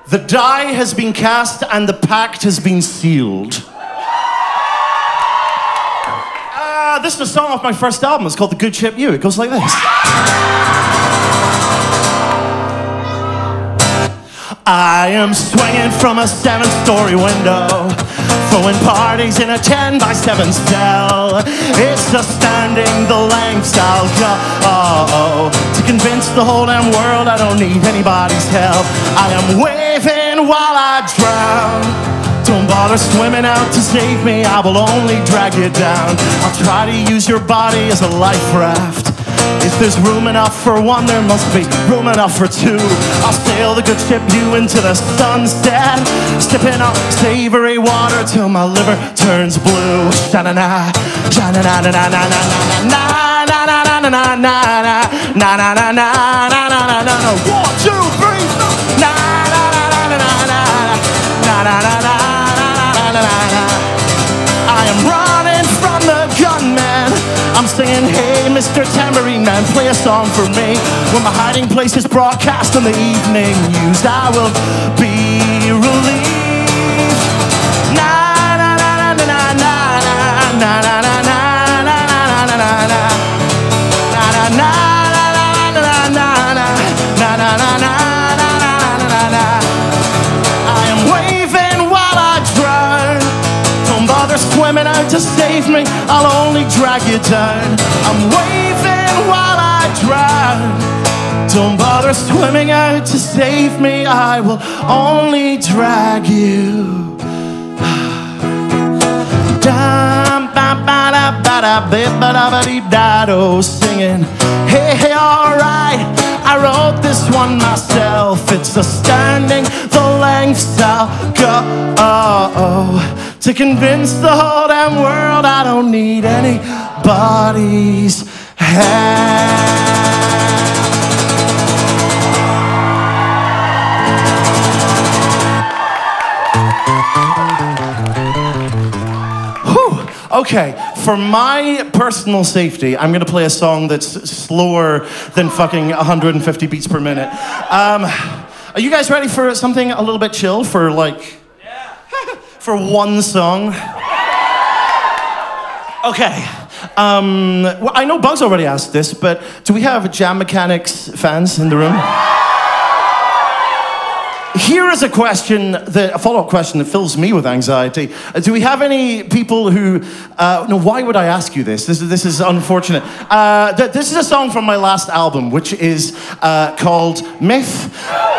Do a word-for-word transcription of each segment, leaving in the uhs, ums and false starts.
The die has been cast and the pact has been sealed. Uh, this is a song off my first album. It's called The Good Ship U. It goes like this. I am swinging from a seven-story window, throwing parties in a ten by seven cell. It's just standing the lengths I'll go oh, to convince the whole damn world I don't need anybody's help. I am waving while I drown. Don't bother swimming out to save me, I will only drag you down. I'll try to use your body as a life raft. If there's room enough for one, there must be room enough for two. I'll sail the good ship you into the sunset, sipping up savory water till my liver turns blue. Sha-na-na, sha-na-na-na-na-na-na-na, na-na-na-na-na-na, na-na-na-na-na-na-na-na. One, two, three, na-na-na-na-na-na-na, na-na-na-na-na-na-na. I am running from the gunman. I'm singing, hey, Mister Tambourine Man, play a song for me. When my hiding place is broadcast on the evening news, I will be relieved. Na na na na na na na na na na na na na na na na na. I am waving while I drown. Don't bother swimming out to save me, I'll only drag you down. I'm waving while I drown. Don't bother swimming out to save me, I will only drag you. Singing, hey, hey, alright, I wrote this one myself. It's a standing the lengths I'll go to convince the whole damn world I don't need anybody's help. Okay, for my personal safety, I'm gonna play a song that's slower than fucking one hundred fifty beats per minute. Um, are you guys ready for something a little bit chill for like, yeah. for one song? Okay, um, well, I know Bugs already asked this, but do we have Jam Mechanics fans in the room? Here is a question, that, a follow-up question that fills me with anxiety. Uh, do we have any people who, uh, no, why would I ask you this? This is, this is unfortunate. Uh, th this is a song from my last album, which is uh, called Myth.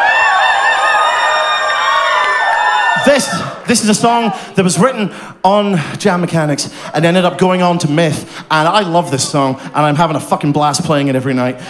This, this is a song that was written on Jam Mechanics and ended up going on to Myth. And I love this song, and I'm having a fucking blast playing it every night.